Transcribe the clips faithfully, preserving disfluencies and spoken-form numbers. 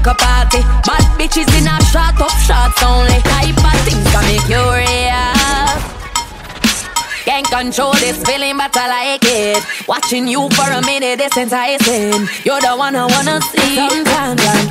like a party. Bad bitches in a shot up shots only. Type of things can make you real. Can't control this feeling, but I like it. Watching you for a minute is enticing. You're the one I wanna see. Sometimes I'm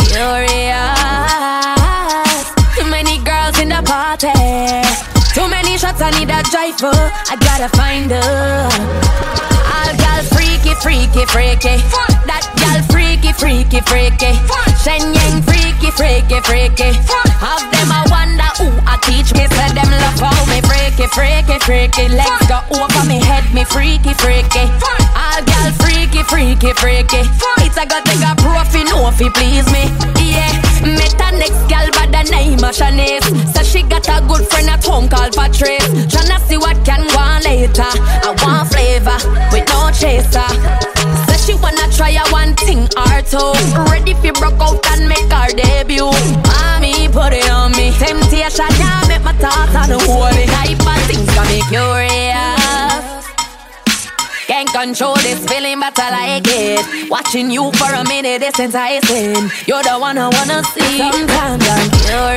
curious. Too many girls in the party. Too many shots, I need a driver. I gotta find her. All gal freaky, freaky, freaky. That gal freaky, freaky, freaky. Shenyang freaky, freaky, freaky. Have them I wonder who I teach me. Say them love how me freaky, freaky, freaky. Legs go over me head, me freaky, freaky. All gal freaky, freaky, freaky. It's a got take a profi, no fi please me. Yeah, met a next gal by the name of Shanice. So she got a good friend at home called Patrice. Tryna see what can go on later. I want flavor with no chaser. So she wanna try a one thing or two. Ready fi broke out and make her debut. Mommy, put it on me. Temptation, yeah, make my thoughts on the holy. Type of things can make you real. Can't control this feeling, but I like it. Watching you for a minute is enticing. You're the one I wanna see. Sometimes I'm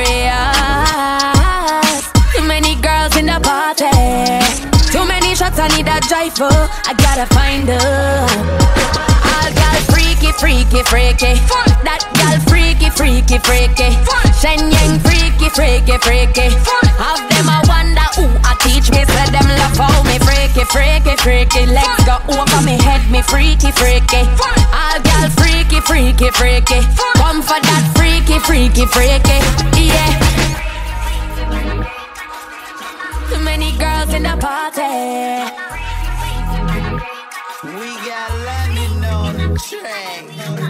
curious. Too many girls in the party. Too many shots, I need a driver. I gotta find her. All gal freaky, freaky, freaky. That gal freaky, freaky, freaky. Shenyang freaky, freaky, freaky. Have them I wonder who I teach me. Say them love how me freaky, freaky, freaky. Legs go over me head, me freaky, freaky. All gal freaky, freaky, freaky. Come for that freaky, freaky, freaky. Yeah. Too many girls in the party. We got London on the track.